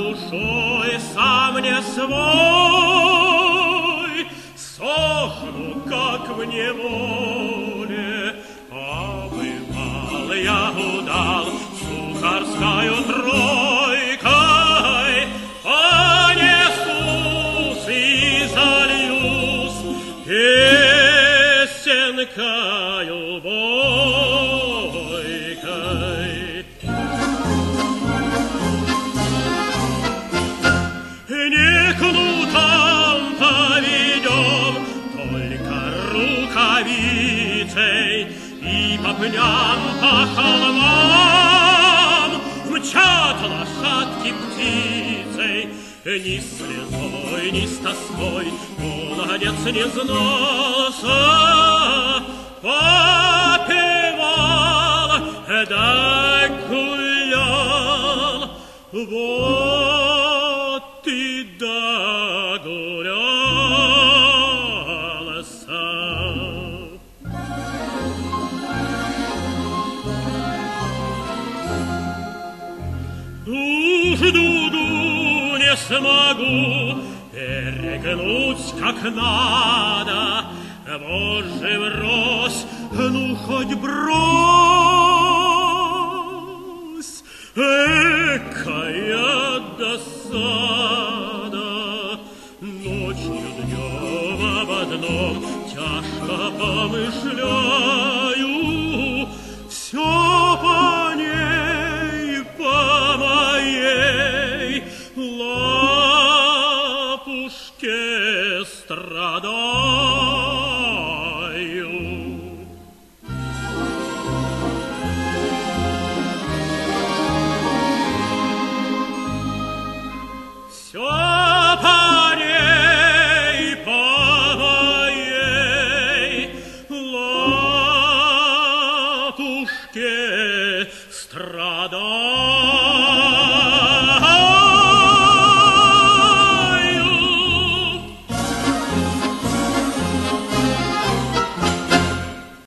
душой сам не свой, сохну, как в неволе. А бывал я удал сухарскою тройкой, понесусь и зальюсь песенкою бойкой. Не кнутом поведем, только рукавицей, и по пням, по холмам мчат лошадки птицей. Ни с слезой, ни с тоской молодец не знался, попевал да гулял. Вот и догулялся. Уж дуду не смогу перегнуть как надо, Боже, брось, ну хоть брось. Экая досада, ночью днем об одном тяжко помышляю, все по ней, по моей лапушке страдаю.